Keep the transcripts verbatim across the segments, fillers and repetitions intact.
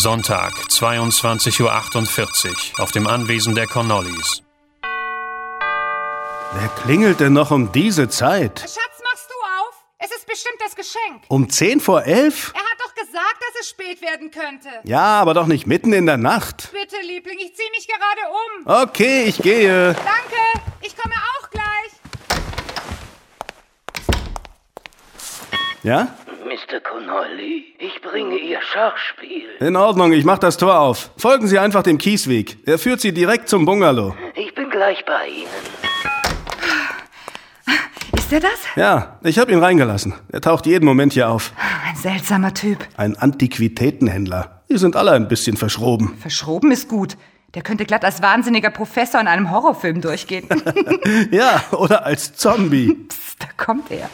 Sonntag, zweiundzwanzig Uhr achtundvierzig, auf dem Anwesen der Connollys. Wer klingelt denn noch um diese Zeit? Schatz, machst du auf? Es ist bestimmt das Geschenk. Um zehn vor elf? Er hat doch gesagt, dass es spät werden könnte. Ja, aber doch nicht mitten in der Nacht. Bitte, Liebling, ich zieh mich gerade um. Okay, ich gehe. Danke, ich komme auch gleich. Ja? Mister Connolly, ich bringe Ihr Schachspiel. In Ordnung, ich mach das Tor auf. Folgen Sie einfach dem Kiesweg. Er führt Sie direkt zum Bungalow. Ich bin gleich bei Ihnen. Ist er das? Ja, ich habe ihn reingelassen. Er taucht jeden Moment hier auf. Ein seltsamer Typ. Ein Antiquitätenhändler. Die sind alle ein bisschen verschroben. Verschroben ist gut. Der könnte glatt als wahnsinniger Professor in einem Horrorfilm durchgehen. Ja, oder als Zombie. Psst, da kommt er.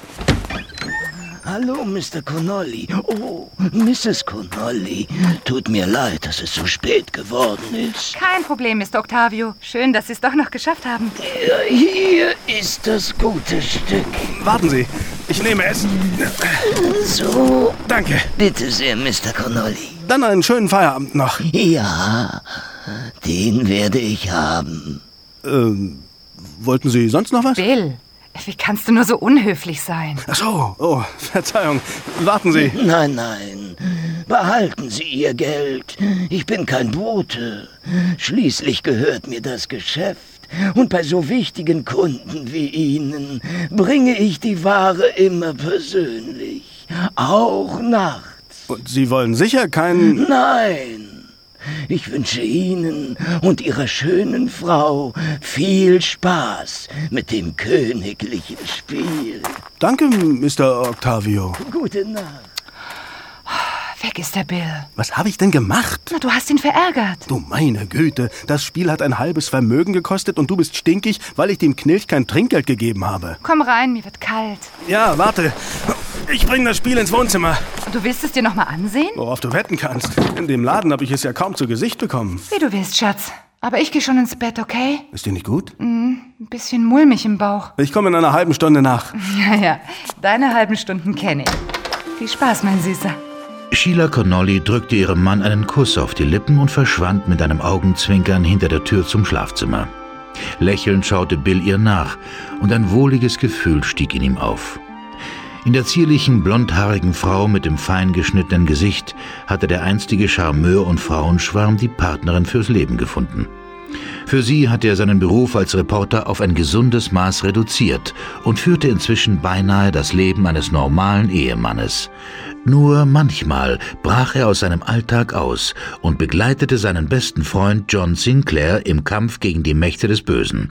Hallo, Mister Connolly. Oh, Misses Connolly. Tut mir leid, dass es so spät geworden ist. Kein Problem, Mister Octavio. Schön, dass Sie es doch noch geschafft haben. Ja, hier ist das gute Stück. Warten Sie, ich nehme es. So. Danke. Bitte sehr, Mister Connolly. Dann einen schönen Feierabend noch. Ja, den werde ich haben. Ähm, wollten Sie sonst noch was? Bill, wie kannst du nur so unhöflich sein? Ach so, oh, Verzeihung. Warten Sie. Nein, nein. Behalten Sie Ihr Geld. Ich bin kein Bote. Schließlich gehört mir das Geschäft. Und bei so wichtigen Kunden wie Ihnen bringe ich die Ware immer persönlich. Auch nachts. Und Sie wollen sicher keinen... Nein. Ich wünsche Ihnen und Ihrer schönen Frau viel Spaß mit dem königlichen Spiel. Danke, Mister Octavio. Gute Nacht. Weg ist der Bill. Was habe ich denn gemacht? Na, du hast ihn verärgert. Du meine Güte, das Spiel hat ein halbes Vermögen gekostet und du bist stinkig, weil ich dem Knilch kein Trinkgeld gegeben habe. Komm rein, mir wird kalt. Ja, warte. Ich bringe das Spiel ins Wohnzimmer. Und du willst es dir noch mal ansehen? Worauf du wetten kannst. In dem Laden habe ich es ja kaum zu Gesicht bekommen. Wie du willst, Schatz. Aber ich gehe schon ins Bett, okay? Ist dir nicht gut? Mm, ein bisschen mulmig im Bauch. Ich komme in einer halben Stunde nach. Ja, ja. Deine halben Stunden kenne ich. Viel Spaß, mein Süßer. Sheila Connolly drückte ihrem Mann einen Kuss auf die Lippen und verschwand mit einem Augenzwinkern hinter der Tür zum Schlafzimmer. Lächelnd schaute Bill ihr nach, und ein wohliges Gefühl stieg in ihm auf. In der zierlichen, blondhaarigen Frau mit dem fein geschnittenen Gesicht hatte der einstige Charmeur und Frauenschwarm die Partnerin fürs Leben gefunden. Für sie hatte er seinen Beruf als Reporter auf ein gesundes Maß reduziert und führte inzwischen beinahe das Leben eines normalen Ehemannes. Nur manchmal brach er aus seinem Alltag aus und begleitete seinen besten Freund John Sinclair im Kampf gegen die Mächte des Bösen.